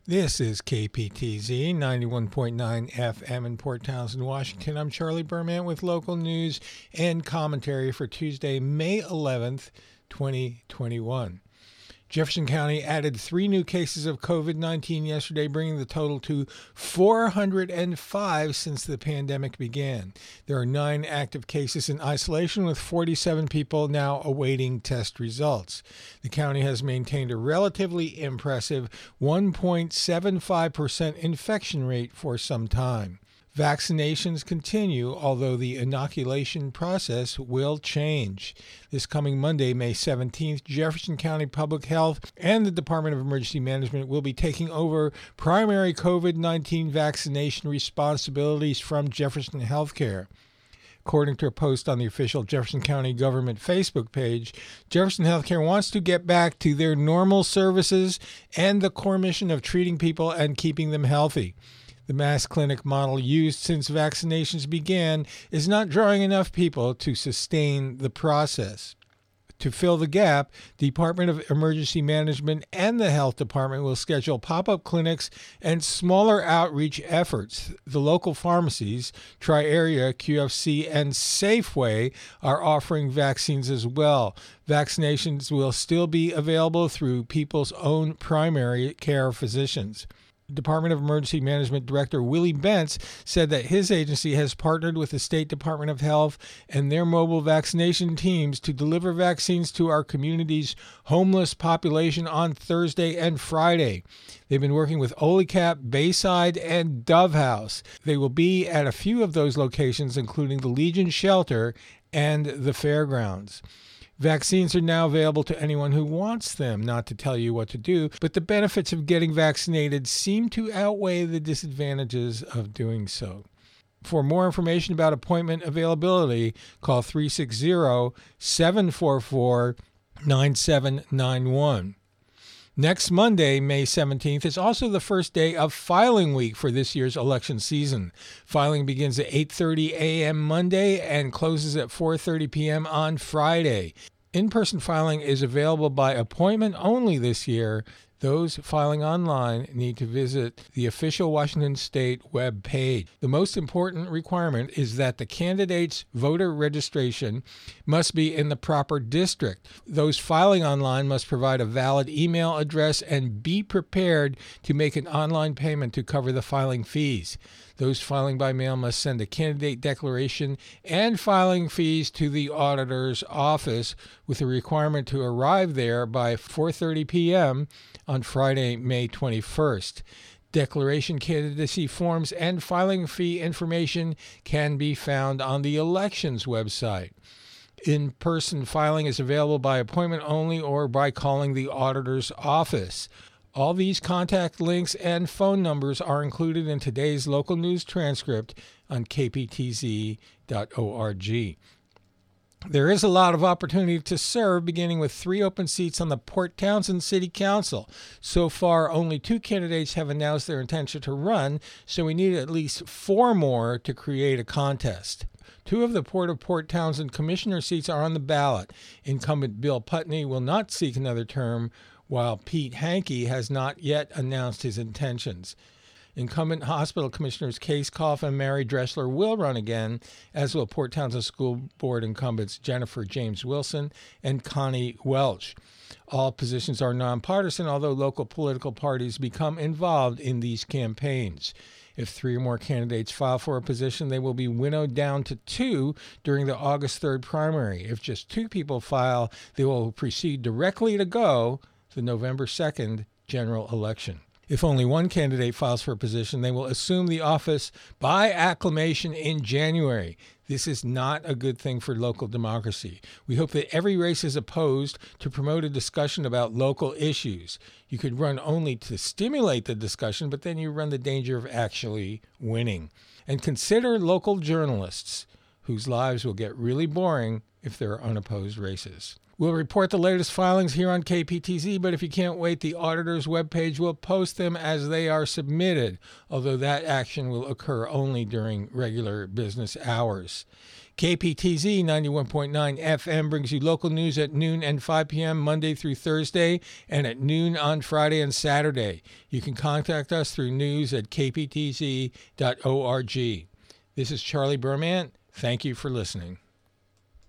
This is KPTZ 91.9 FM in Port Townsend, Washington. I'm Charlie Berman with local news and commentary for Tuesday, May 11th, 2021. Jefferson County added 3 new cases of COVID-19 yesterday, bringing the total to 405 since the pandemic began. There are 9 active cases in isolation, with 47 people now awaiting test results. The county has maintained a relatively impressive 1.75% infection rate for some time. Vaccinations continue, although the inoculation process will change. This coming Monday, May 17th, Jefferson County Public Health and the Department of Emergency Management will be taking over primary COVID-19 vaccination responsibilities from Jefferson Healthcare. According to a post on the official Jefferson County government Facebook page, Jefferson Healthcare wants to get back to their normal services and the core mission of treating people and keeping them healthy. The mass clinic model used since vaccinations began is not drawing enough people to sustain the process. To fill the gap, the Department of Emergency Management and the Health Department will schedule pop-up clinics and smaller outreach efforts. The local pharmacies, Tri-Area, QFC, and Safeway, are offering vaccines as well. Vaccinations will still be available through people's own primary care physicians. Department of Emergency Management Director Willie Bentz said that his agency has partnered with the State Department of Health and their mobile vaccination teams to deliver vaccines to our community's homeless population on Thursday and Friday. They've been working with Ole Cap, Bayside, and Dove House. They will be at a few of those locations, including the Legion Shelter and the fairgrounds. Vaccines are now available to anyone who wants them, not to tell you what to do, but the benefits of getting vaccinated seem to outweigh the disadvantages of doing so. For more information about appointment availability, call 360-744-9791. Next Monday, May 17th, is also the first day of filing week for this year's election season. Filing begins at 8:30 a.m. Monday and closes at 4:30 p.m. on Friday. In-person filing is available by appointment only this year. Those filing online need to visit the official Washington State web page. The most important requirement is that the candidate's voter registration must be in the proper district. Those filing online must provide a valid email address and be prepared to make an online payment to cover the filing fees. Those filing by mail must send a candidate declaration and filing fees to the auditor's office, with a requirement to arrive there by 4:30 p.m. on Friday, May 21st. Declaration, candidacy forms, and filing fee information can be found on the elections website. In-person filing is available by appointment only or by calling the auditor's office. All these contact links and phone numbers are included in today's local news transcript on kptz.org. There is a lot of opportunity to serve, beginning with 3 open seats on the Port Townsend City Council. So far, only 2 candidates have announced their intention to run, so we need at least 4 more to create a contest. 2 of the Port of Port Townsend commissioner seats are on the ballot. Incumbent Bill Putney will not seek another term, while Pete Hankey has not yet announced his intentions. Incumbent hospital commissioners Case Koff and Mary Dressler will run again, as will Port Townsend School Board incumbents Jennifer James Wilson and Connie Welch. All positions are nonpartisan, although local political parties become involved in these campaigns. If 3 or more candidates file for a position, they will be winnowed down to 2 during the August 3rd primary. If just 2 people file, they will proceed directly to go the November 2nd general election. If only 1 candidate files for a position, they will assume the office by acclamation in January. This is not a good thing for local democracy. We hope that every race is opposed to promote a discussion about local issues. You could run only to stimulate the discussion, but then you run the danger of actually winning. And consider local journalists, whose lives will get really boring if there are unopposed races. We'll report the latest filings here on KPTZ, but if you can't wait, the auditor's webpage will post them as they are submitted, although that action will occur only during regular business hours. KPTZ 91.9 FM brings you local news at noon and 5 p.m. Monday through Thursday and at noon on Friday and Saturday. You can contact us through news@kptz.org. This is Charlie Berman. Thank you for listening.